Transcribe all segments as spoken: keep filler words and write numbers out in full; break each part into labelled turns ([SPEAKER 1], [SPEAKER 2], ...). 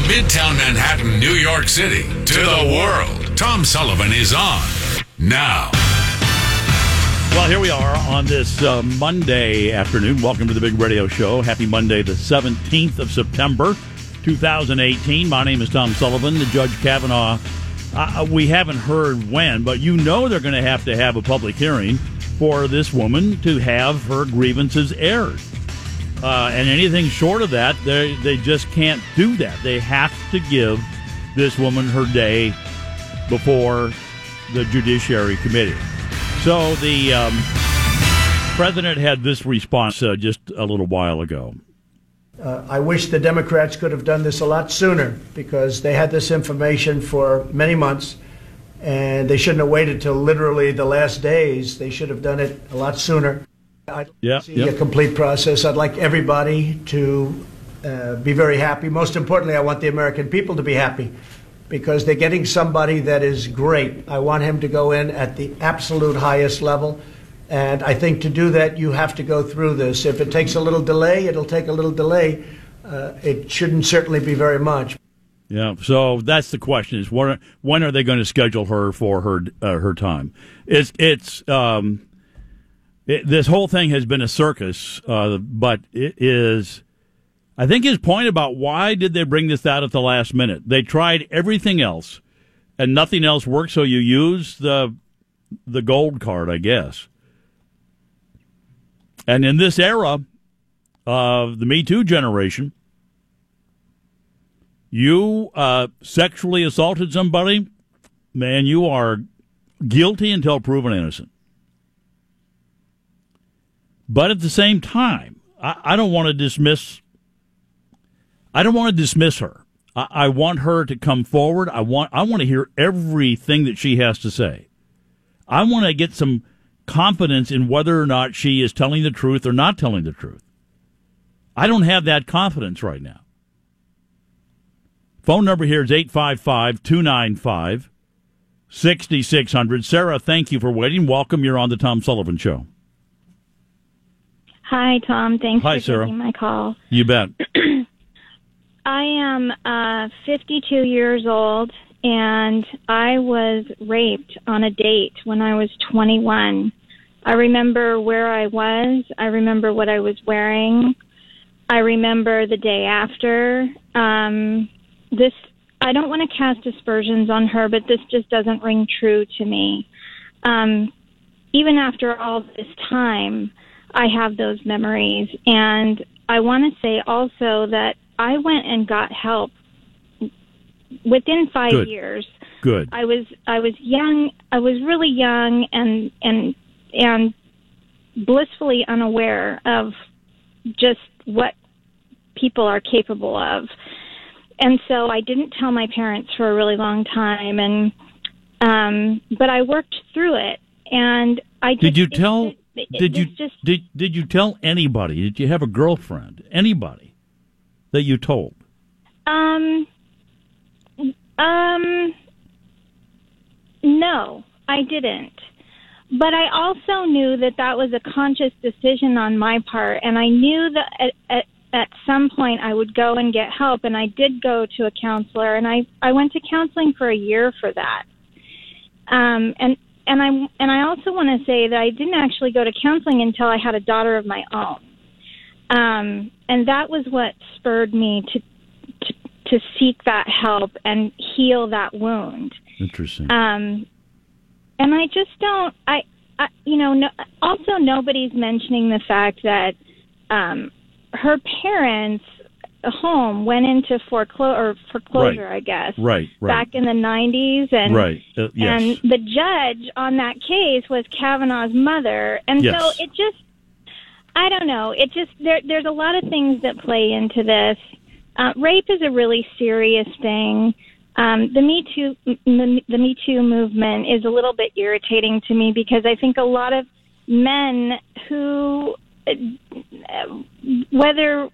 [SPEAKER 1] Midtown Manhattan, New York City, to the world. Tom Sullivan is on now.
[SPEAKER 2] Well, here we are on this uh, Monday afternoon. Welcome to the Big Radio Show. Happy Monday, the seventeenth of September, two thousand eighteen. My name is Tom Sullivan. The Judge Kavanaugh, uh, we haven't heard when, but you know they're going to have to have a public hearing for this woman to have her grievances aired. Uh, and anything short of that, they they just can't do that. They have to give this woman her day before the Judiciary Committee. So the um, president had this response uh, just a little while ago.
[SPEAKER 3] Uh, I wish the Democrats could have done this a lot sooner because they had this information for many months, and they shouldn't have waited till literally the last days. They should have done it a lot sooner. I'd
[SPEAKER 2] yep,
[SPEAKER 3] see
[SPEAKER 2] yep.
[SPEAKER 3] a complete process. I'd like everybody to uh, be very happy. Most importantly, I want the American people to be happy because they're getting somebody that is great. I want him to go in at the absolute highest level. And I think to do that, you have to go through this. If it takes a little delay, it'll take a little delay. Uh, it shouldn't certainly be very much.
[SPEAKER 2] Yeah, so that's the question: is when, when are they going to schedule her for her uh, her time? It's it's um, it, this whole thing has been a circus, uh, but it is. I think his point about why did they bring this out at the last minute? They tried everything else, and nothing else worked. So you use the the gold card, I guess. And in this era of the Me Too generation, you uh, sexually assaulted somebody, man, you are guilty until proven innocent. But at the same time, I, I don't want to dismiss. I don't want to dismiss her. I, I want her to come forward. I want. I want to hear everything that she has to say. I want to get some confidence in whether or not she is telling the truth or not telling the truth. I don't have that confidence right now. Phone number here is eight five five, two nine five, six six zero zero. Sarah, thank you for waiting. Welcome. You're on the Tom Sullivan Show.
[SPEAKER 4] Hi, Tom. Thanks
[SPEAKER 2] Hi,
[SPEAKER 4] for
[SPEAKER 2] Sarah.
[SPEAKER 4] taking my call.
[SPEAKER 2] You bet.
[SPEAKER 4] I am uh, fifty-two years old, and I was raped on a date when I was twenty-one. I remember where I was. I remember what I was wearing. I remember the day after. Um, this, I don't want to cast aspersions on her, but this just doesn't ring true to me. Um, even after all this time, I have those memories. And I want to say also that I went and got help within five
[SPEAKER 2] Good.
[SPEAKER 4] years.
[SPEAKER 2] Good.
[SPEAKER 4] I was I was young. I was really young and and and blissfully unaware of just what people are capable of. And so I didn't tell my parents for a really long time, and um, but I worked through it. And I just,
[SPEAKER 2] did you
[SPEAKER 4] it,
[SPEAKER 2] tell?
[SPEAKER 4] it, it,
[SPEAKER 2] did you
[SPEAKER 4] just,
[SPEAKER 2] did did you tell anybody? Did you have a girlfriend? Anybody that you told?
[SPEAKER 4] Um. Um. No, I didn't. But I also knew that that was a conscious decision on my part, and I knew that at, at, at some point I would go and get help, and I did go to a counselor, and I, I went to counseling for a year for that. Um, and and I and I also want to say that I didn't actually go to counseling until I had a daughter of my own, um, and that was what spurred me to, to to seek that help and heal that wound.
[SPEAKER 2] Interesting.
[SPEAKER 4] Um, and I just don't, I, I you know, no, also nobody's mentioning the fact that um, her parents' home went into foreclo- or foreclosure,
[SPEAKER 2] right.
[SPEAKER 4] I guess,
[SPEAKER 2] right, right.
[SPEAKER 4] back in the nineties. And,
[SPEAKER 2] right. Uh, yes.
[SPEAKER 4] and the judge on that case was Kavanaugh's mother. And
[SPEAKER 2] yes.
[SPEAKER 4] so it just, I don't know, it just, there, there's a lot of things that play into this. Uh, rape is a really serious thing. Um, the Me Too, the, the Me Too movement is a little bit irritating to me because I think a lot of men who, whether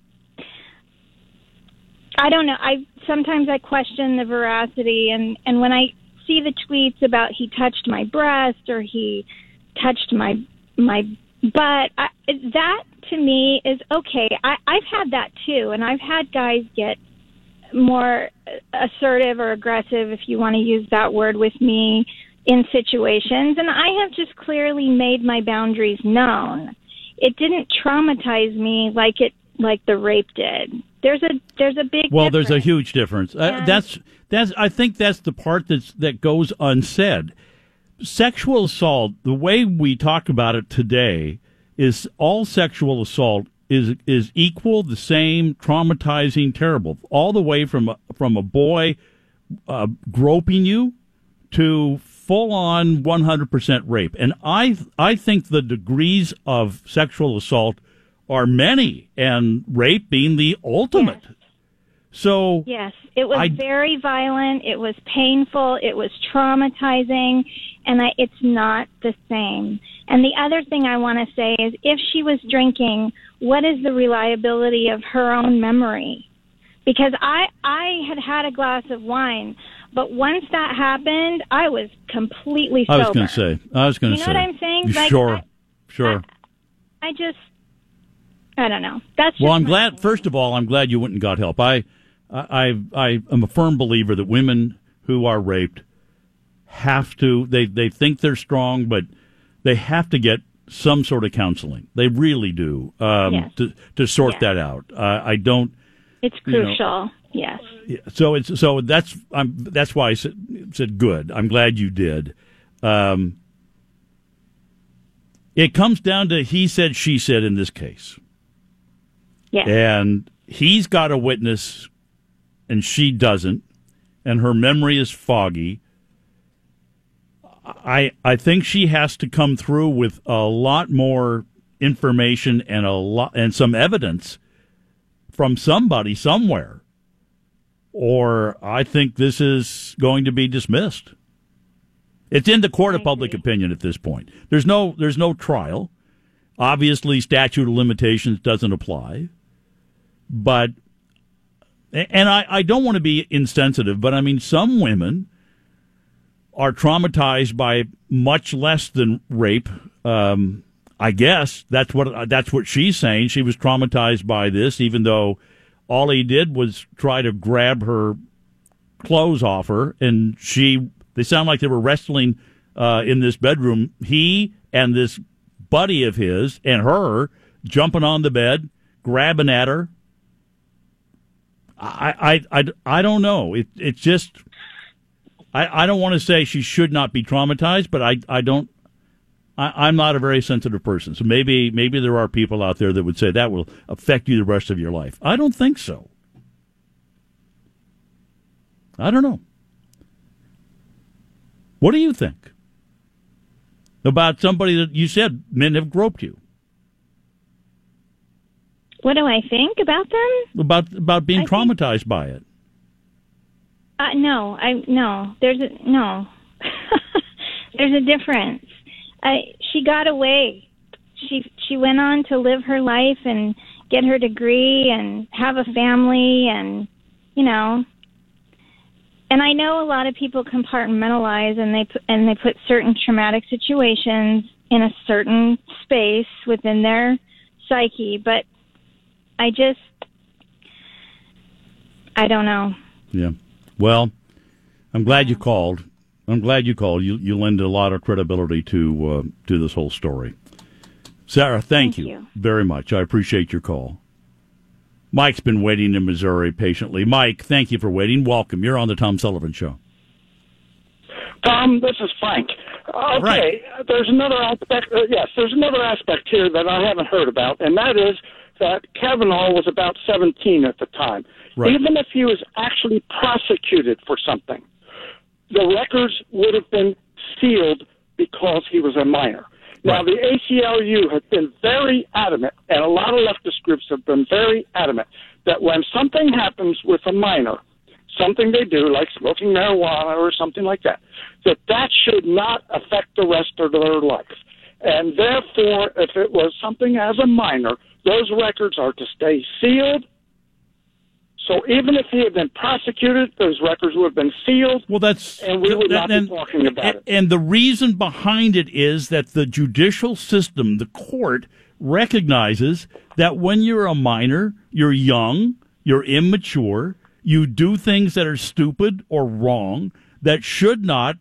[SPEAKER 4] I don't know, I sometimes I question the veracity, and, and when I see the tweets about he touched my breast or he touched my my butt, I, that to me is okay. I, I've had that too, and I've had guys get more assertive or aggressive, if you want to use that word, with me in situations, and I have just clearly made my boundaries known. It didn't traumatize me like it like the rape did. There's a there's a big
[SPEAKER 2] well,
[SPEAKER 4] difference.
[SPEAKER 2] there's a huge difference. Uh, that's that's I think that's the part that's that goes unsaid. Sexual assault, the way we talk about it today, is all sexual assault is is equal, the same, traumatizing, terrible, all the way from a, from a boy uh, groping you to full-on one hundred percent rape. And I I think the degrees of sexual assault are many, and rape being the ultimate.
[SPEAKER 4] Yes.
[SPEAKER 2] So
[SPEAKER 4] yes, it was
[SPEAKER 2] I,
[SPEAKER 4] very violent. It was painful. It was traumatizing, and I, it's not the same. And the other thing I want to say is, if she was drinking, what is the reliability of her own memory? Because I I had had a glass of wine, but once that happened, I was completely sober.
[SPEAKER 2] I was going to say. I was going to
[SPEAKER 4] you
[SPEAKER 2] say.
[SPEAKER 4] know what I'm saying? Like,
[SPEAKER 2] sure,
[SPEAKER 4] I,
[SPEAKER 2] sure.
[SPEAKER 4] I, I just, I don't know. That's just
[SPEAKER 2] well. I'm
[SPEAKER 4] my
[SPEAKER 2] glad.
[SPEAKER 4] opinion.
[SPEAKER 2] First of all, I'm glad you went and got help. I, I, I am a firm believer that women who are raped have to. They they think they're strong, but they have to get some sort of counseling. They really do um,
[SPEAKER 4] Yes.
[SPEAKER 2] to to sort
[SPEAKER 4] Yes.
[SPEAKER 2] that out. Uh, I don't.
[SPEAKER 4] It's
[SPEAKER 2] you know,
[SPEAKER 4] crucial. Yes.
[SPEAKER 2] So it's so that's I'm that's why I said, said good. I'm glad you did. Um, it comes down to he said, she said in this case.
[SPEAKER 4] Yes.
[SPEAKER 2] And he's got a witness and she doesn't, and her memory is foggy. I I think she has to come through with a lot more information and a lot and some evidence from somebody somewhere, or I think this is going to be dismissed. It's in the court of public opinion at this point. There's no there's no trial. Obviously, statute of limitations doesn't apply. But, and I, I don't want to be insensitive, but I mean, some women are traumatized by much less than rape. Um, I guess that's what that's what she's saying. She was traumatized by this, even though all he did was try to grab her clothes off her, and she. They sound like they were wrestling uh, in this bedroom. He and this buddy of his and her jumping on the bed, grabbing at her. I I I, I don't know. It it's just. I, I don't want to say she should not be traumatized, but I I don't. I, I'm not a very sensitive person, so maybe maybe there are people out there that would say that will affect you the rest of your life. I don't think so. I don't know. What do you think about somebody that you said men have groped you?
[SPEAKER 4] What do I think about them?
[SPEAKER 2] About about being
[SPEAKER 4] I
[SPEAKER 2] traumatized
[SPEAKER 4] think,
[SPEAKER 2] by it?
[SPEAKER 4] Uh, no, I no. There's a no. There's a difference. I she got away. She she went on to live her life and get her degree and have a family, and you know. And I know a lot of people compartmentalize and they put, and they put certain traumatic situations in a certain space within their psyche, but I just, I don't know.
[SPEAKER 2] Yeah. Well, I'm glad you called. I'm glad you called. You you lend a lot of credibility to uh, to this whole story. Sarah, thank,
[SPEAKER 4] Thank
[SPEAKER 2] you,
[SPEAKER 4] you
[SPEAKER 2] very much. I appreciate your call. Mike's been waiting in Missouri patiently. Mike, thank you for waiting. Welcome. You're on the Tom Sullivan Show.
[SPEAKER 5] Tom, this is Frank. Okay,
[SPEAKER 2] right.
[SPEAKER 5] There's another aspect. Uh, yes, there's another aspect here that I haven't heard about, and that is that Kavanaugh was about seventeen at the time.
[SPEAKER 2] Right.
[SPEAKER 5] Even if he was actually prosecuted for something, the records would have been sealed because he was a minor. Now,
[SPEAKER 2] Right.
[SPEAKER 5] the A C L U has been very adamant, and a lot of leftist groups have been very adamant, that when something happens with a minor, something they do, like smoking marijuana or something like that, that that should not affect the rest of their life. And therefore, if it was something as a minor, those records are to stay sealed. So even if he had been prosecuted, those records would have been sealed.
[SPEAKER 2] Well, that's
[SPEAKER 5] and we would
[SPEAKER 2] that,
[SPEAKER 5] not
[SPEAKER 2] and,
[SPEAKER 5] be talking about
[SPEAKER 2] and,
[SPEAKER 5] it.
[SPEAKER 2] And the reason behind it is that the judicial system, the court, recognizes that when you're a minor, you're young, you're immature, You do things that are stupid or wrong that should not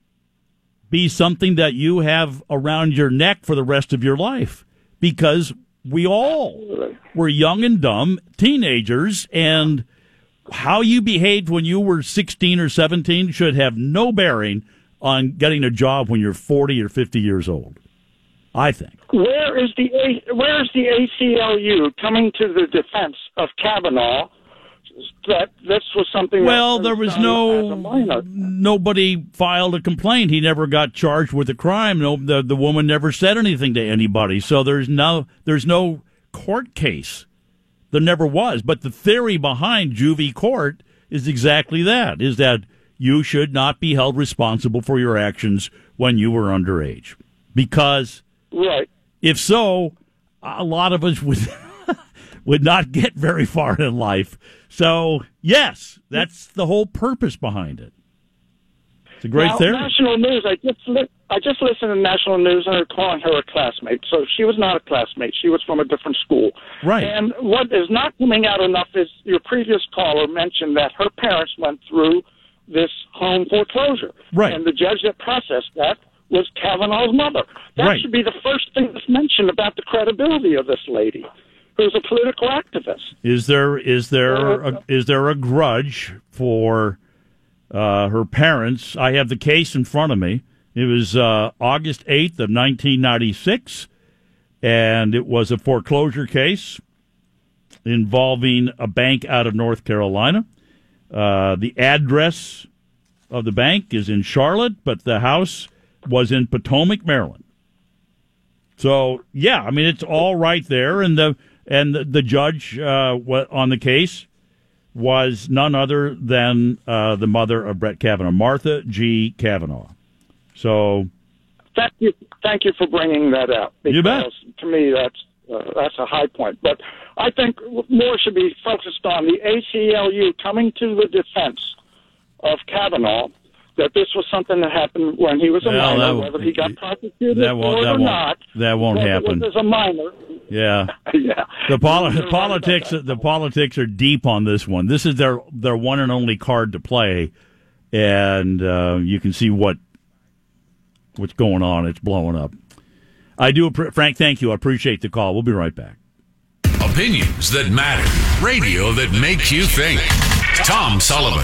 [SPEAKER 2] be something that you have around your neck for the rest of your life, because we all were young and dumb teenagers, and how you behaved when you were sixteen or seventeen should have no bearing on getting a job when you're forty or fifty years old, I think.
[SPEAKER 5] Where is the A- where is the A C L U coming to the defense of Kavanaugh that this was something?
[SPEAKER 2] Well,
[SPEAKER 5] that
[SPEAKER 2] there was no nobody filed a complaint. He never got charged with a crime. No, the the woman never said anything to anybody. So there's no there's no court case. There never was. But the theory behind juvie court is exactly that: is that you should not be held responsible for your actions when you were underage, because
[SPEAKER 5] right.
[SPEAKER 2] If so, a lot of us would would not get very far in life. So, yes, that's the whole purpose behind it. It's a great
[SPEAKER 5] now,
[SPEAKER 2] theory.
[SPEAKER 5] National News, I just, li- I just listened to National News, and they're calling her a classmate. So she was not a classmate. She was from a different school.
[SPEAKER 2] Right.
[SPEAKER 5] And what is not coming out enough is your previous caller mentioned that her parents went through this home foreclosure.
[SPEAKER 2] Right.
[SPEAKER 5] And the judge that processed that was Kavanaugh's mother. That
[SPEAKER 2] right.
[SPEAKER 5] should be the first thing that's mentioned about the credibility of this lady, who's a political activist.
[SPEAKER 2] Is there is there a, is there a grudge for uh, her parents? I have the case in front of me. It was uh, August eighth of nineteen ninety-six, and it was a foreclosure case involving a bank out of North Carolina. Uh, the address of the bank is in Charlotte, but the house was in Potomac, Maryland. So, yeah, I mean, it's all right there, and the and the, the judge uh, on the case was none other than uh, the mother of Brett Kavanaugh, Martha G. Kavanaugh. So,
[SPEAKER 5] thank you, thank you for bringing that out. Because
[SPEAKER 2] you bet.
[SPEAKER 5] To me, that's uh, that's a high point. But I think more should be focused on the A C L U coming to the defense of Kavanaugh, that this was something that happened when he was a
[SPEAKER 2] well,
[SPEAKER 5] minor,
[SPEAKER 2] that,
[SPEAKER 5] whether he got prosecuted
[SPEAKER 2] that won't,
[SPEAKER 5] or
[SPEAKER 2] that won't,
[SPEAKER 5] not.
[SPEAKER 2] That won't happen.
[SPEAKER 5] As a minor.
[SPEAKER 2] Yeah.
[SPEAKER 5] yeah.
[SPEAKER 2] The, poli- the politics the politics are deep on this one. This is their their one and only card to play, and uh, you can see what what's going on. It's blowing up. I do, Frank, thank you. I appreciate the call. We'll be right back.
[SPEAKER 1] Opinions that matter. Radio that makes you think. Tom Sullivan.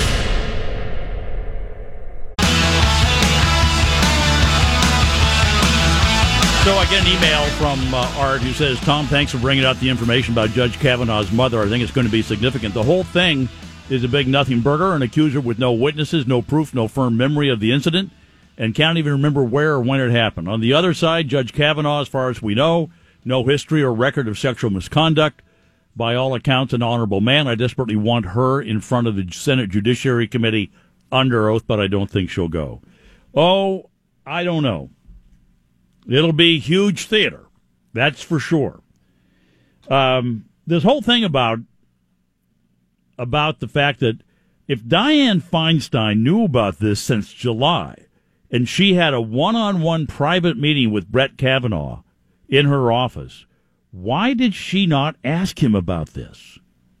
[SPEAKER 2] So I get an email from uh, Art who says, Tom, thanks for bringing out the information about Judge Kavanaugh's mother. I think it's going to be significant. The whole thing is a big nothing burger, an accuser with no witnesses, no proof, no firm memory of the incident, and can't even remember where or when it happened. On the other side, Judge Kavanaugh, as far as we know, no history or record of sexual misconduct. By all accounts, an honorable man. I desperately want her in front of the Senate Judiciary Committee under oath, but I don't think she'll go. Oh, I don't know. It'll be huge theater, that's for sure. Um, this whole thing about about the fact that if Dianne Feinstein knew about this since July, and she had a one-on-one private meeting with Brett Kavanaugh in her office, why did she not ask him about this?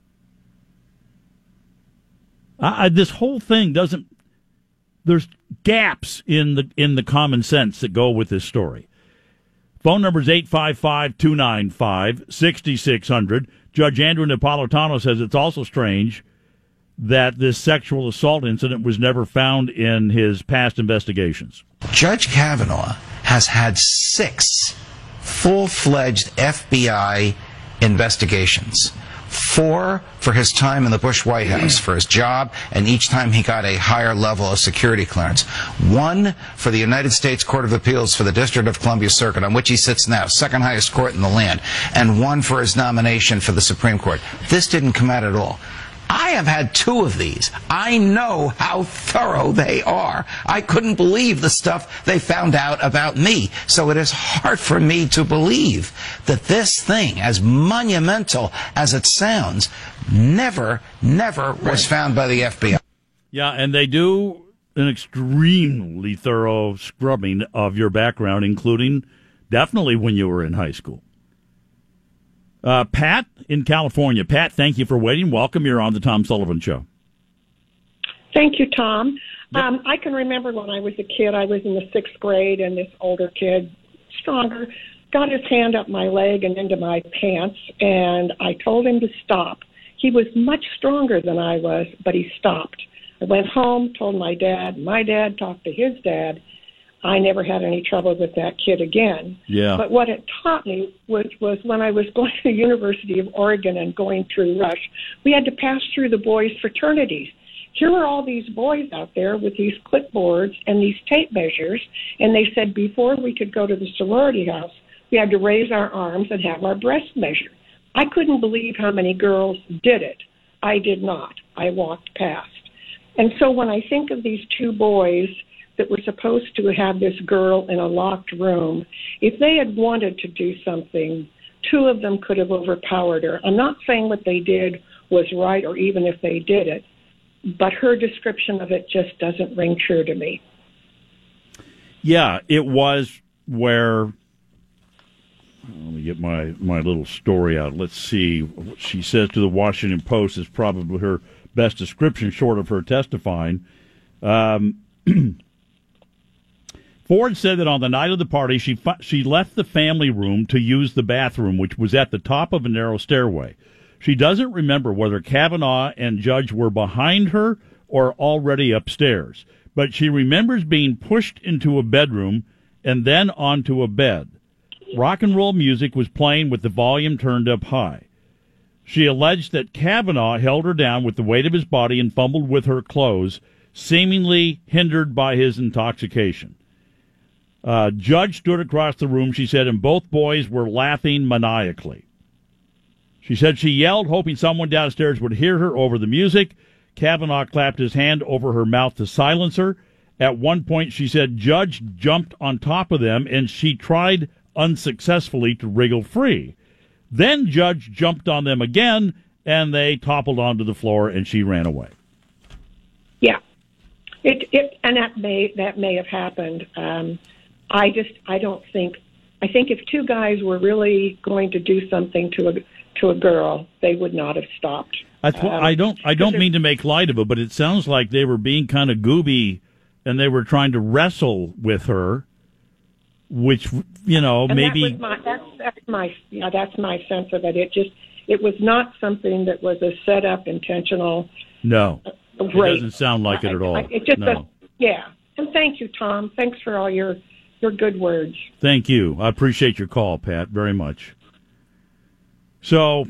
[SPEAKER 2] I, I, this whole thing doesn't. There's gaps in the in the common sense that go with this story. Phone number is eight five five, two nine five, six six zero zero. Judge Andrew Napolitano says it's also strange that this sexual assault incident was never found in his past investigations.
[SPEAKER 6] Judge Kavanaugh has had six full-fledged F B I investigations. Four for his time in the Bush White House, for his job, and each time he got a higher level of security clearance. One for the United States Court of Appeals for the District of Columbia Circuit, on which he sits now, second highest court in the land, and one for his nomination for the Supreme Court. This didn't come out at all. I have had two of these. I know how thorough they are. I couldn't believe the stuff they found out about me. So it is hard for me to believe that this thing, as monumental as it sounds, never, never was found by the F B I.
[SPEAKER 2] Yeah, and they do an extremely thorough scrubbing of your background, including definitely when you were in high school. Uh, Pat in California. Pat, thank you for waiting. Welcome. You're on the Tom Sullivan Show.
[SPEAKER 7] Thank you, Tom. Um, I can remember when I was a kid, I was in the sixth grade, and this older kid, stronger, got his hand up my leg and into my pants, and I told him to stop. He was much stronger than I was, but he stopped. I went home, told my dad. My dad talked to his dad. I never had any trouble with that kid again.
[SPEAKER 2] Yeah.
[SPEAKER 7] But what it taught me was, was when I was going to the University of Oregon and going through Rush, we had to pass through the boys' fraternities. Here were all these boys out there with these clipboards and these tape measures, and they said before we could go to the sorority house, we had to raise our arms and have our breasts measured. I couldn't believe how many girls did it. I did not. I walked past. And so when I think of these two boys that were supposed to have this girl in a locked room, if they had wanted to do something, two of them could have overpowered her. I'm not saying what they did was right or even if they did it, but her description of it just doesn't ring true to me.
[SPEAKER 2] Yeah, it was where... Let me get my, my little story out. Let's see. What she says to the Washington Post is probably her best description, short of her testifying. Um, Ford said that on the night of the party, she she left the family room to use the bathroom, which was at the top of a narrow stairway. She doesn't remember whether Kavanaugh and Judge were behind her or already upstairs, but she remembers being pushed into a bedroom and then onto a bed. Rock and roll music was playing with the volume turned up high. She alleged that Kavanaugh held her down with the weight of his body and fumbled with her clothes, seemingly hindered by his intoxication. Uh, Judge stood across the room, she said, and both boys were laughing maniacally. She said she yelled, hoping someone downstairs would hear her over the music. Kavanaugh clapped his hand over her mouth to silence her. At one point, she said Judge jumped on top of them, and she tried unsuccessfully to wriggle free. Then Judge jumped on them again, and they toppled onto the floor, and she ran away.
[SPEAKER 7] Yeah, it it and that may that may have happened. Um, I just I don't think I think if two guys were really going to do something to a to a girl, they would not have stopped.
[SPEAKER 2] That's what, um, I don't I don't mean to make light of it, but it sounds like they were being kind of gooby, and they were trying to wrestle with her. Which, you know,
[SPEAKER 7] and
[SPEAKER 2] maybe
[SPEAKER 7] that was my, that's, that's my yeah, that's my sense of it. It just it was not something that was a set up intentional.
[SPEAKER 2] No,
[SPEAKER 7] uh,
[SPEAKER 2] it doesn't sound like it at all.
[SPEAKER 7] I, I, it just
[SPEAKER 2] no.
[SPEAKER 7] does, yeah. And thank you, Tom. Thanks for all your your good words.
[SPEAKER 2] Thank you. I appreciate your call, Pat, very much. So,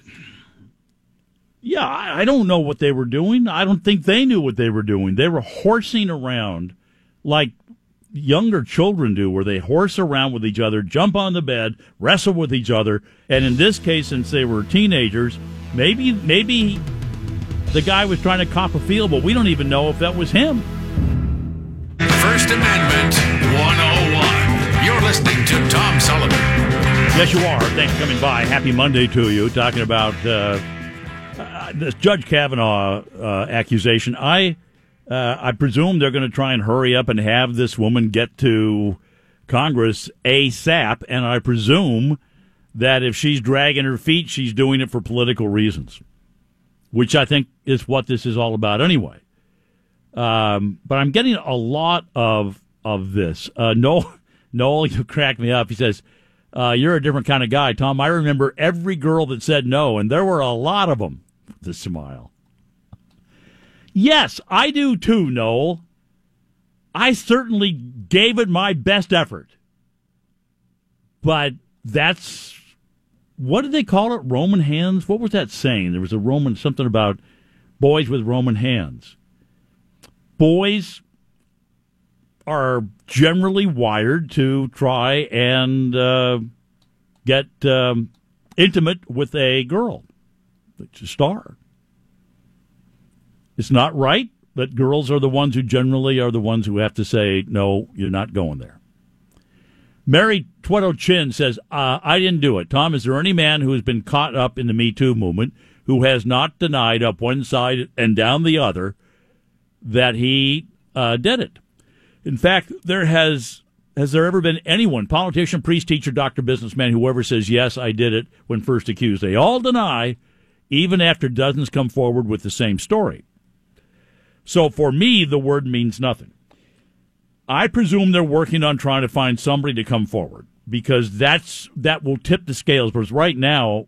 [SPEAKER 2] yeah, I, I don't know what they were doing. I don't think they knew what they were doing. They were horsing around like younger children do, where they horse around with each other, jump on the bed, wrestle with each other, and in this case, since they were teenagers, maybe maybe the guy was trying to cop a feel, but we don't even know if that was him.
[SPEAKER 1] First Amendment one oh one. You're listening to Tom Sullivan.
[SPEAKER 2] Yes, you are. Thanks for coming by. Happy Monday to you. Talking about uh, uh, this Judge Kavanaugh uh, accusation. I Uh, I presume they're going to try and hurry up and have this woman get to Congress ASAP, and I presume that if she's dragging her feet, she's doing it for political reasons, which I think is what this is all about anyway. Um, but I'm getting a lot of of this. Uh, Noel, Noel, you crack me up. He says, uh, you're a different kind of guy, Tom. I remember every girl that said no, and there were a lot of them, with a smile. Yes, I do too, Noel. I certainly gave it my best effort. But that's, what did they call it? Roman hands? What was that saying? There was a Roman, something about boys with Roman hands. Boys are generally wired to try and uh, get um, intimate with a girl. It's a star. It's not right, but girls are the ones who generally are the ones who have to say, no, you're not going there. Mary Twedo Chin says, uh, I didn't do it. Tom, is there any man who has been caught up in the Me Too movement who has not denied up one side and down the other that he uh, did it? In fact, there has has there ever been anyone, politician, priest, teacher, doctor, businessman, whoever says, yes, I did it when first accused? They all deny, even after dozens come forward with the same story. So for me, the word means nothing. I presume they're working on trying to find somebody to come forward, because that's that will tip the scales. Because right now,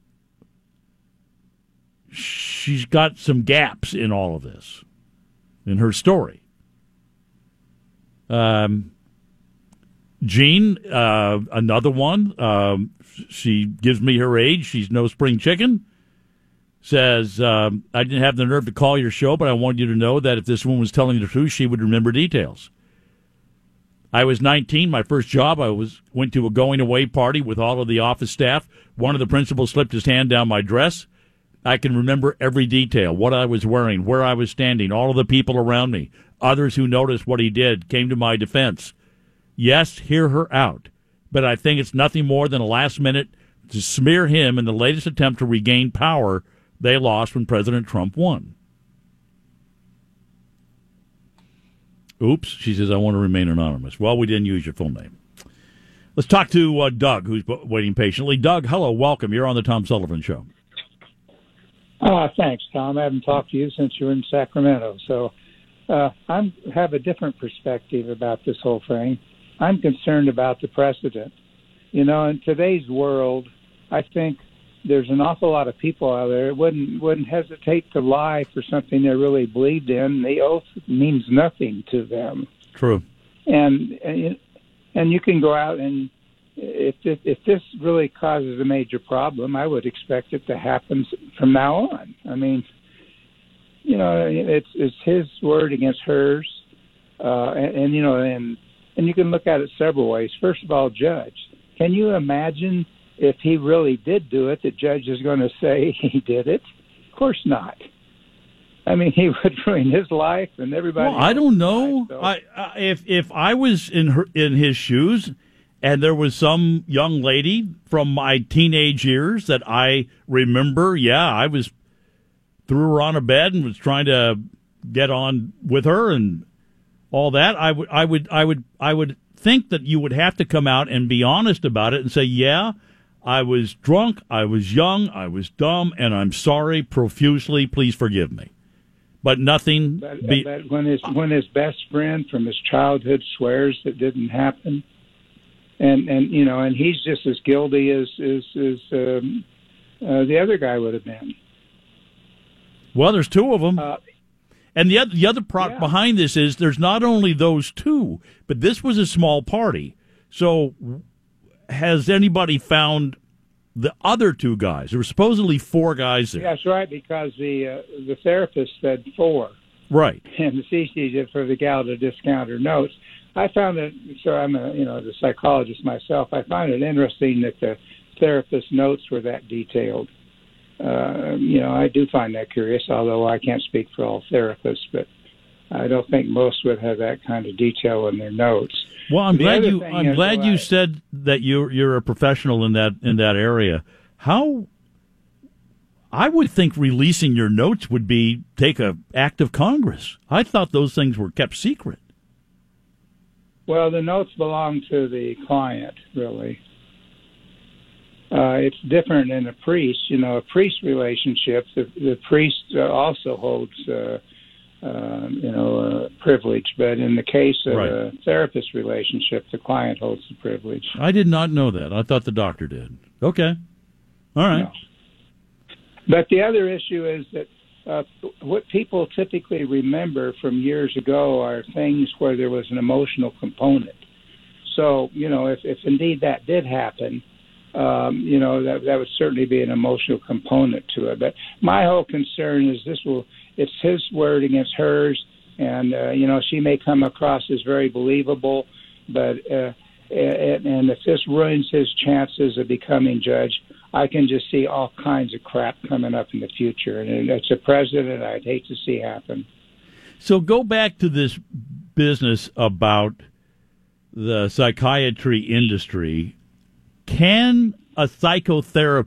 [SPEAKER 2] she's got some gaps in all of this, in her story. Um, Jean, uh, another one, um, she gives me her age. She's no spring chicken. Says, um, I didn't have the nerve to call your show, but I wanted you to know that if this woman was telling the truth, she would remember details. I was nineteen. My first job, I was went to a going-away party with all of the office staff. One of the principals slipped his hand down my dress. I can remember every detail, what I was wearing, where I was standing, all of the people around me. Others who noticed what he did came to my defense. Yes, hear her out, but I think it's nothing more than a last minute to smear him in the latest attempt to regain power they lost when President Trump won. Oops, she says, I want to remain anonymous. Well, we didn't use your full name. Let's talk to uh, Doug, who's waiting patiently. Doug, hello, welcome. You're on the Tom Sullivan Show.
[SPEAKER 8] Uh, thanks, Tom. I haven't talked to you since you were in Sacramento. So uh, I have a different perspective about this whole thing. I'm concerned about the precedent. You know, in today's world, I think there's an awful lot of people out there that wouldn't wouldn't hesitate to lie for something they really believed in. The oath means nothing to them.
[SPEAKER 2] True.
[SPEAKER 8] And and, and you can go out and if, if if this really causes a major problem, I would expect it to happen from now on. I mean, you know, it's it's his word against hers, uh, and, and you know, and and you can look at it several ways. First of all, judge, can you imagine? If he really did do it, the judge is going to say he did it? Of course not. I mean, he would ruin his life and everybody.
[SPEAKER 2] Well, I don't know.
[SPEAKER 8] Life, so.
[SPEAKER 2] I, I, if if I was in her in his shoes, and there was some young lady from my teenage years that I remember, yeah, I was threw her on a bed and was trying to get on with her and all that. I would I would I would I would think that you would have to come out and be honest about it and say, yeah, I was drunk, I was young, I was dumb, and I'm sorry profusely. Please forgive me. But nothing.
[SPEAKER 8] But,
[SPEAKER 2] be-
[SPEAKER 8] but when his when his best friend from his childhood swears it didn't happen, and and you know, and he's just as guilty as as, as um, uh, the other guy would have been.
[SPEAKER 2] Well, there's two of them.
[SPEAKER 8] Uh,
[SPEAKER 2] and the other, the other product
[SPEAKER 8] yeah.
[SPEAKER 2] behind this is there's not only those two, but this was a small party. So has anybody found the other two guys? There were supposedly four guys there.
[SPEAKER 8] That's right, because the uh, the therapist said four.
[SPEAKER 2] Right.
[SPEAKER 8] And the C C did for the gal to discount her notes. I found it, so I'm a, you know, the psychologist myself, I find it interesting that the therapist's notes were that detailed. Uh, you know, I do find that curious, although I can't speak for all therapists, but I don't think most would have that kind of detail in their notes.
[SPEAKER 2] Well, I'm
[SPEAKER 8] the
[SPEAKER 2] glad you
[SPEAKER 8] thing
[SPEAKER 2] I'm
[SPEAKER 8] is,
[SPEAKER 2] glad
[SPEAKER 8] well,
[SPEAKER 2] you
[SPEAKER 8] I,
[SPEAKER 2] said that you're you're a professional in that in that area. How I would think releasing your notes would be take a act of Congress. I thought those things were kept secret.
[SPEAKER 8] Well, the notes belong to the client, really. Uh, it's different in a priest. You know, a priest relationship, the, the priest uh, also holds, uh, uh, you know, uh, privilege. But in the case of
[SPEAKER 2] right.
[SPEAKER 8] a therapist relationship, the client holds the privilege.
[SPEAKER 2] I did not know that. I thought the doctor did. Okay. All right.
[SPEAKER 8] No. But the other issue is that uh, what people typically remember from years ago are things where there was an emotional component. So, you know, if, if indeed that did happen, um, you know, that that would certainly be an emotional component to it. But my whole concern is this will, it's his word against hers, and, uh, you know, she may come across as very believable, but, uh, and, and if this ruins his chances of becoming judge, I can just see all kinds of crap coming up in the future, and it's a president I'd hate to see happen.
[SPEAKER 2] So go back to this business about the psychiatry industry. Can a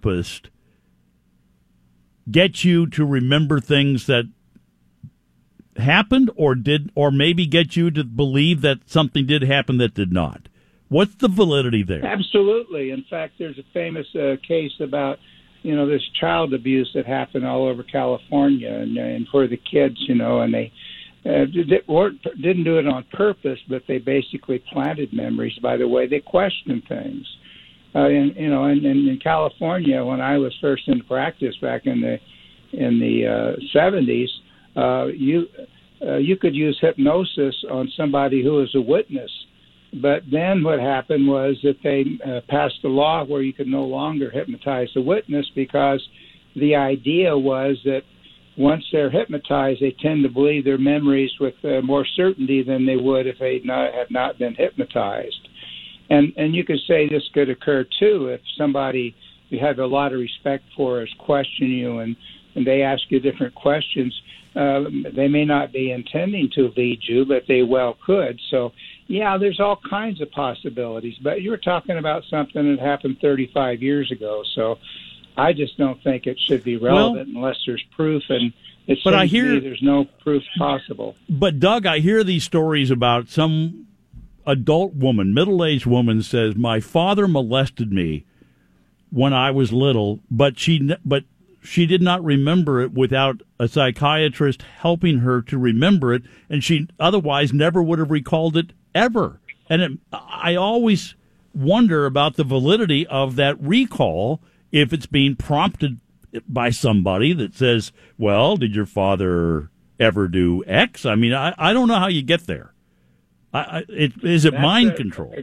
[SPEAKER 2] psychotherapist get you to remember things that happened, or did, or maybe get you to believe that something did happen that did not? What's the validity there?
[SPEAKER 8] Absolutely. In fact, there's a famous uh, case about, you know, this child abuse that happened all over California, and, and for the kids, you know, and they uh, did, weren't, didn't do it on purpose, but they basically planted memories by the way they questioned things. Uh, and, you know, and, and in California, when I was first in practice back in the in the uh, seventies, uh, you uh, you could use hypnosis on somebody who was a witness. But then what happened was that they uh, passed a law where you could no longer hypnotize the witness, because the idea was that once they're hypnotized, they tend to believe their memories with uh, more certainty than they would if they not, had not been hypnotized. And and you could say this could occur, too, if somebody you have a lot of respect for is questioning you and, and they ask you different questions. Uh, they may not be intending to lead you, but they well could. So, yeah, there's all kinds of possibilities. But you were talking about something that happened thirty-five years ago. So I just don't think it should be relevant well, unless there's proof. And it
[SPEAKER 2] but
[SPEAKER 8] seems
[SPEAKER 2] I hear,
[SPEAKER 8] to me there's no proof possible.
[SPEAKER 2] But, Doug, I hear these stories about some adult woman, middle-aged woman says, my father molested me when I was little, but she but she did not remember it without a psychiatrist helping her to remember it, and she otherwise never would have recalled it ever. And it, I always wonder about the validity of that recall if it's being prompted by somebody that says, well, did your father ever do X? I mean, I, I don't know how you get there. I, I, it, is it That's mind a, control?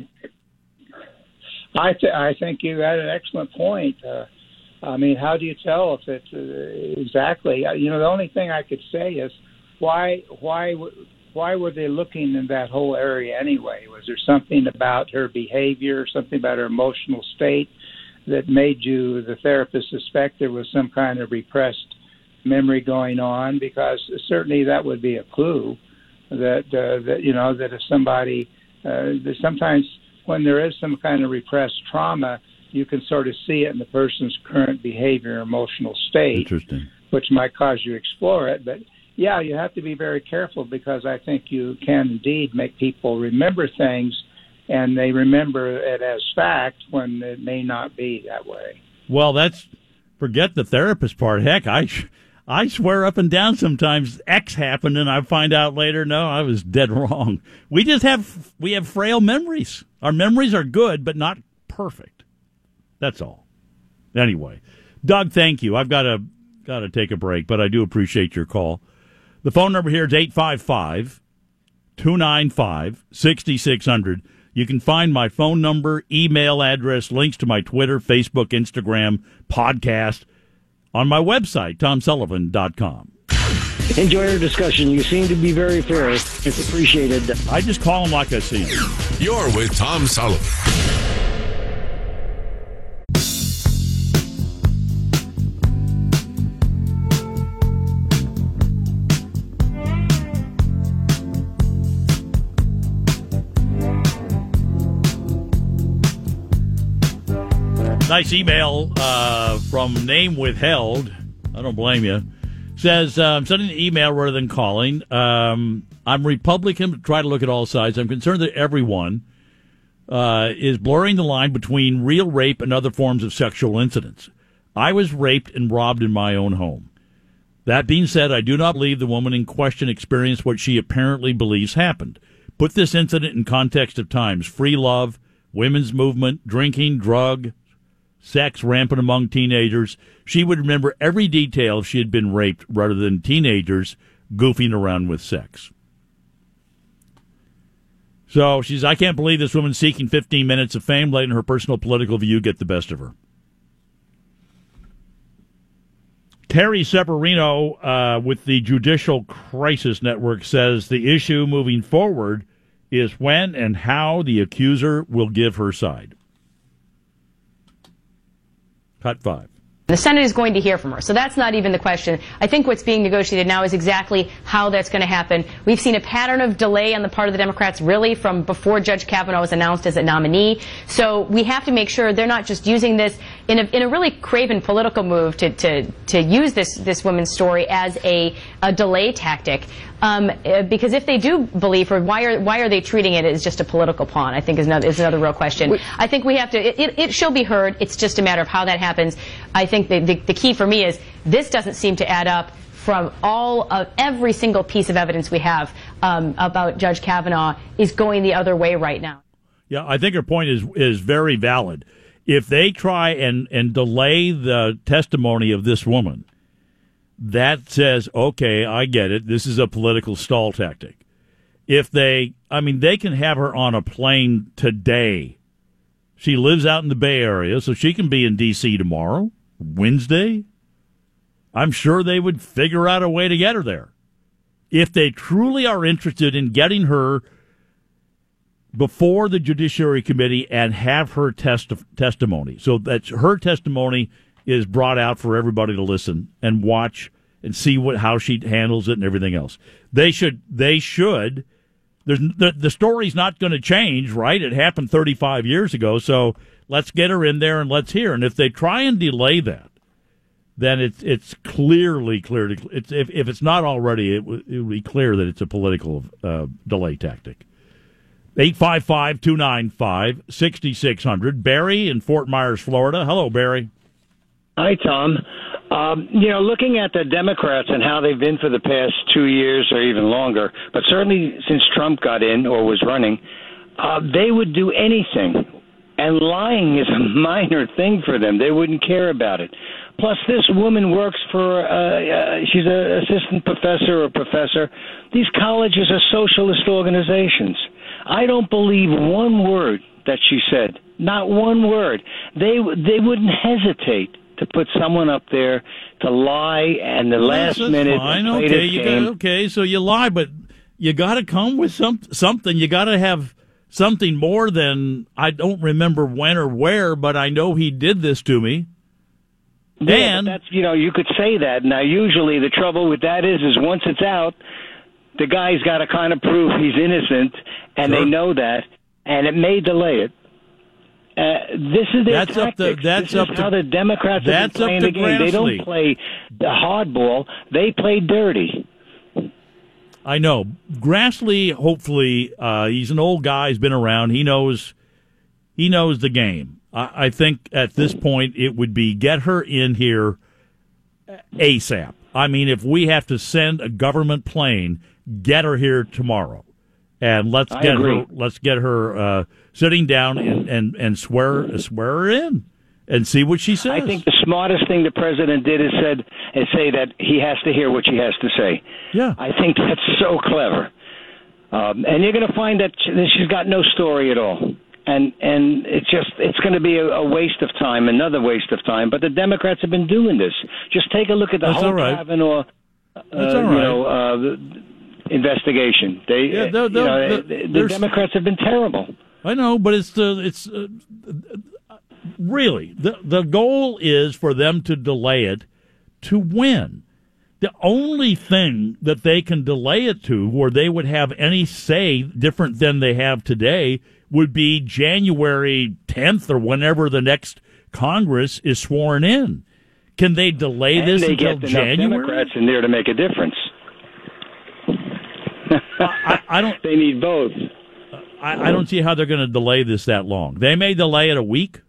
[SPEAKER 8] I, th- I think you had an excellent point. Uh, I mean, how do you tell if it's uh, exactly? You know, the only thing I could say is why, why, why were they looking in that whole area anyway? Was there something about her behavior, something about her emotional state that made you, the therapist, suspect there was some kind of repressed memory going on? Because certainly that would be a clue that uh, that you know that if somebody, uh, that sometimes when there is some kind of repressed trauma, you can sort of see it in the person's current behavior, emotional state, which might cause you to explore it. But, yeah, you have to be very careful, because I think you can indeed make people remember things, and they remember it as fact when it may not be that way.
[SPEAKER 2] Well, that's forget the therapist part. Heck, I, I swear up and down sometimes X happened, and I find out later, no, I was dead wrong. We just have we have frail memories. Our memories are good, but not perfect. That's all. Anyway, Doug, thank you. I've got to got to take a break, but I do appreciate your call. The phone number here is eight five five, two nine five, six six zero zero. You can find my phone number, email address, links to my Twitter, Facebook, Instagram, podcast on my website, tom sullivan dot com.
[SPEAKER 9] Enjoy our discussion. You seem to be very fair. It's appreciated.
[SPEAKER 2] I just call him like I see him.
[SPEAKER 1] You're with Tom Sullivan.
[SPEAKER 2] Nice email uh, from Name Withheld. I don't blame you. Says, uh, I'm sending an email rather than calling. Um, I'm Republican, but try to look at all sides. I'm concerned that everyone uh, is blurring the line between real rape and other forms of sexual incidents. I was raped and robbed in my own home. That being said, I do not believe the woman in question experienced what she apparently believes happened. Put this incident in context of times. Free love, women's movement, drinking, drug, sex rampant among teenagers. She would remember every detail if she had been raped rather than teenagers goofing around with sex. So she's, I can't believe this woman's seeking fifteen minutes of fame, letting her personal political view get the best of her. Terry Severino uh, with the Judicial Crisis Network says the issue moving forward is when and how the accuser will give her side. Cut five.
[SPEAKER 10] The Senate is going to hear from her, so that's not even the question. I think what's being negotiated now is exactly how that's going to happen. We've seen a pattern of delay on the part of the Democrats really from before Judge Kavanaugh was announced as a nominee. So we have to make sure they're not just using this in a, in a really craven political move to, to, to use this, this woman's story as a, a delay tactic. Um, because if they do believe her, why are why are they treating it as just a political pawn? I think is another is another real question. I think we have to. It, it, it shall be heard. It's just a matter of how that happens. I think the, the the key for me is this doesn't seem to add up from all of every single piece of evidence we have um, about Judge Kavanaugh is going the other way right now.
[SPEAKER 2] Yeah, I think her point is is very valid. If they try and and delay the testimony of this woman, that says, okay, I get it. This is a political stall tactic. If they, I mean, they can have her on a plane today. She lives out in the Bay Area, so she can be in D C tomorrow, Wednesday. I'm sure they would figure out a way to get her there. If they truly are interested in getting her before the Judiciary Committee and have her testi- testimony, so that her testimony is brought out for everybody to listen and watch and see what how she handles it and everything else. They should. They should. There's the the story's not going to change, right? It happened thirty-five years ago, so let's get her in there and let's hear. And if they try and delay that, then it's it's clearly clear. To, it's if if it's not already, it w- it will be clear that it's a political uh, delay tactic. eight five five, two nine five, six six zero zero. Barry in Fort Myers, Florida. Hello, Barry.
[SPEAKER 9] Hi, Tom. Um, you know, looking at the Democrats and how they've been for the past two years or even longer, but certainly since Trump got in or was running, uh, they would do anything. And lying is a minor thing for them. They wouldn't care about it. Plus, this woman works for, uh, uh, she's an assistant professor or professor. These colleges are socialist organizations. I don't believe one word that she said. Not one word. They they wouldn't hesitate to put someone up there to lie and the last
[SPEAKER 2] that's
[SPEAKER 9] minute
[SPEAKER 2] fine.
[SPEAKER 9] play
[SPEAKER 2] Okay,
[SPEAKER 9] this
[SPEAKER 2] you
[SPEAKER 9] game.
[SPEAKER 2] got, okay, so you lie, but you got to come with some something. You got to have something more than I don't remember when or where, but I know he did this to me.
[SPEAKER 9] Yeah,
[SPEAKER 2] and
[SPEAKER 9] but that's, you know, you could say that. Now, usually the trouble with that is, is once it's out, the guy's got to kind of prove he's innocent, and
[SPEAKER 2] sure.
[SPEAKER 9] they know that, and it may delay it. Uh, this is their
[SPEAKER 2] that's
[SPEAKER 9] tactics.
[SPEAKER 2] Up to, that's
[SPEAKER 9] this
[SPEAKER 2] up
[SPEAKER 9] is
[SPEAKER 2] to,
[SPEAKER 9] how the Democrats
[SPEAKER 2] that's
[SPEAKER 9] have been playing
[SPEAKER 2] up to
[SPEAKER 9] the game. They don't
[SPEAKER 2] Grassley.
[SPEAKER 9] play the hardball. They play dirty.
[SPEAKER 2] I know. Grassley, hopefully, uh, he's an old guy. He's been around. He knows he knows the game. I, I think at this point it would be get her in here ASAP. I mean, if we have to send a government plane, get her here tomorrow. And let's
[SPEAKER 9] I
[SPEAKER 2] get
[SPEAKER 9] agree.
[SPEAKER 2] her. Let's get her uh, sitting down and, and, and swear swear her in and see what she says.
[SPEAKER 9] I think the smartest thing the president did is said is say that he has to hear what she has to say.
[SPEAKER 2] Yeah,
[SPEAKER 9] I think that's so clever. Um, and you're going to find that she's got no story at all. And and it's just it's going to be a, a waste of time, another waste of time. But the Democrats have been doing this. Just take a look at the
[SPEAKER 2] That's
[SPEAKER 9] whole
[SPEAKER 2] all right.
[SPEAKER 9] Kavanaugh, uh,
[SPEAKER 2] That's all right.
[SPEAKER 9] you know, uh, investigation. They,
[SPEAKER 2] Yeah, they're-
[SPEAKER 9] you know,
[SPEAKER 2] they're-
[SPEAKER 9] the,
[SPEAKER 2] they're-
[SPEAKER 9] the Democrats have been terrible.
[SPEAKER 2] I know, but it's the it's uh, really the the goal is for them to delay it to win. The only thing that they can delay it to, where they would have any say different than they have today, would be January tenth or whenever the next Congress is sworn in. Can they delay
[SPEAKER 9] And
[SPEAKER 2] this
[SPEAKER 9] they
[SPEAKER 2] until
[SPEAKER 9] get enough
[SPEAKER 2] January?
[SPEAKER 9] Democrats in there to make a difference.
[SPEAKER 2] I, I don't.
[SPEAKER 9] They need both.
[SPEAKER 2] I, I don't see how they're going to delay this that long. They may delay it a week,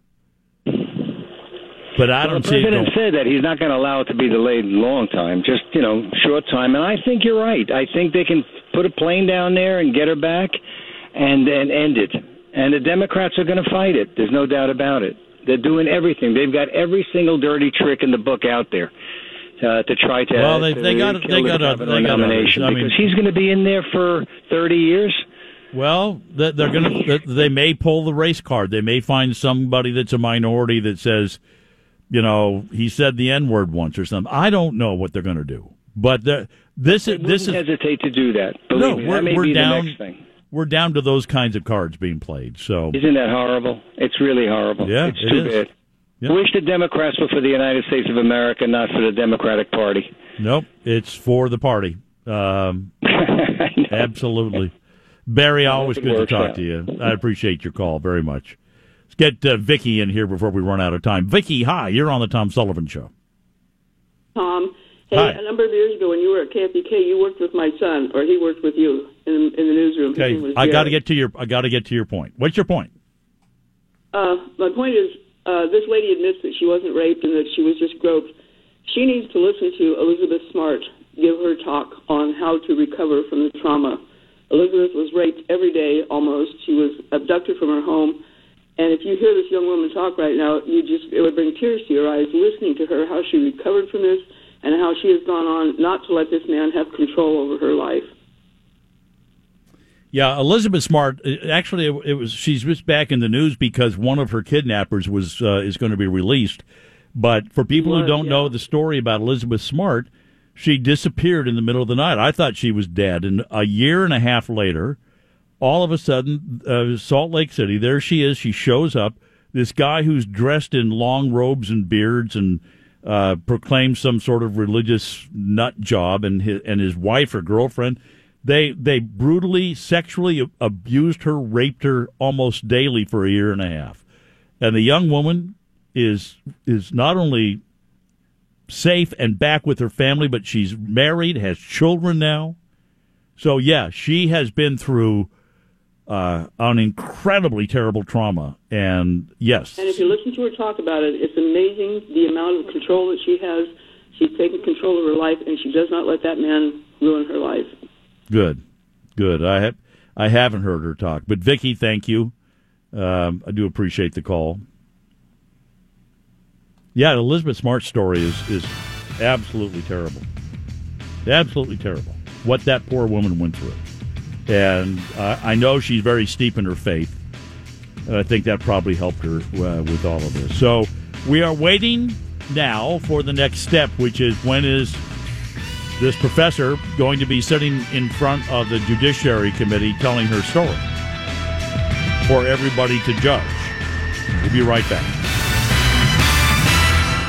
[SPEAKER 2] but I
[SPEAKER 9] Well,
[SPEAKER 2] don't
[SPEAKER 9] the
[SPEAKER 2] see it
[SPEAKER 9] president
[SPEAKER 2] going.
[SPEAKER 9] said that he's not going to allow it to be delayed a long time, just, you know, short time. And I think you're right. I think they can put a plane down there and get her back and and end it. And the Democrats are going to fight it. There's no doubt about it. They're doing everything. They've got every single dirty trick in the book out there uh, to try to.
[SPEAKER 2] Well, they
[SPEAKER 9] to
[SPEAKER 2] they got
[SPEAKER 9] kill
[SPEAKER 2] they
[SPEAKER 9] the
[SPEAKER 2] got a
[SPEAKER 9] Kavanaugh
[SPEAKER 2] they got
[SPEAKER 9] nomination
[SPEAKER 2] a, I mean,
[SPEAKER 9] because he's going to be in there for thirty years.
[SPEAKER 2] Well, they're going to. They may pull the race card. They may find somebody that's a minority that says, you know, he said the N word once or something. I don't know what they're going to do, but the, this
[SPEAKER 9] They
[SPEAKER 2] is this is
[SPEAKER 9] wouldn't hesitate to do that. Believe
[SPEAKER 2] no.
[SPEAKER 9] me,
[SPEAKER 2] We're,
[SPEAKER 9] that may
[SPEAKER 2] we're
[SPEAKER 9] be
[SPEAKER 2] down.
[SPEAKER 9] the next thing.
[SPEAKER 2] We're down to those kinds of cards being played. So
[SPEAKER 9] Isn't that horrible? It's really horrible.
[SPEAKER 2] Yeah,
[SPEAKER 9] it's
[SPEAKER 2] it
[SPEAKER 9] too
[SPEAKER 2] is.
[SPEAKER 9] bad.
[SPEAKER 2] Yep.
[SPEAKER 9] I wish the Democrats were for the United States of America, not for the Democratic Party.
[SPEAKER 2] nope, it's for the party. Um, absolutely. Barry, always
[SPEAKER 9] it
[SPEAKER 2] good to
[SPEAKER 9] works
[SPEAKER 2] talk
[SPEAKER 9] out.
[SPEAKER 2] to you. I appreciate your call very much. Let's get uh, Vicki in here before we run out of time. Vicki, hi. You're on the Tom Sullivan Show.
[SPEAKER 11] Tom, hey,
[SPEAKER 2] hi.
[SPEAKER 11] A number of years ago when you were at K F B K, you worked with my son, or he worked with you in, in the newsroom.
[SPEAKER 2] Okay, I got to get to your. I got to get to your point. What's your point?
[SPEAKER 11] Uh, my point is, uh, this lady admits that she wasn't raped and that she was just groped. She needs to listen to Elizabeth Smart give her talk on how to recover from the trauma. Elizabeth was raped every day almost. She was abducted from her home. And if you hear this young woman talk right now, you just it would bring tears to your eyes listening to her, how she recovered from this and how she has gone on not to let this man have control over her life.
[SPEAKER 2] Yeah, Elizabeth Smart. Actually, it was she's just back in the news because one of her kidnappers was uh, is going to be released. But for people
[SPEAKER 11] was,
[SPEAKER 2] who don't
[SPEAKER 11] yeah.
[SPEAKER 2] know the story about Elizabeth Smart, she disappeared in the middle of the night. I thought she was dead, and a year and a half later, all of a sudden, uh, Salt Lake City, there she is. She shows up. This guy who's dressed in long robes and beards and uh, proclaims some sort of religious nut job, and his, and his wife or girlfriend. They they brutally sexually abused her, raped her almost daily for a year and a half. And the young woman is is not only safe and back with her family, but she's married, has children now. So, yeah, she has been through uh, an incredibly terrible trauma. And, yes.
[SPEAKER 11] And if you listen to her talk about it, it's amazing the amount of control that she has. She's taken control of her life, and she does not let that man ruin her life.
[SPEAKER 2] Good, good. I have I haven't heard her talk, but Vicki, thank you. Um, I do appreciate the call. Yeah, Elizabeth Smart's story is is absolutely terrible, absolutely terrible. What that poor woman went through, and uh, I know she's very steep in her faith, and I think that probably helped her uh, with all of this. So we are waiting now for the next step, which is when is this professor going to be sitting in front of the Judiciary Committee telling her story for everybody to judge. We'll be right back.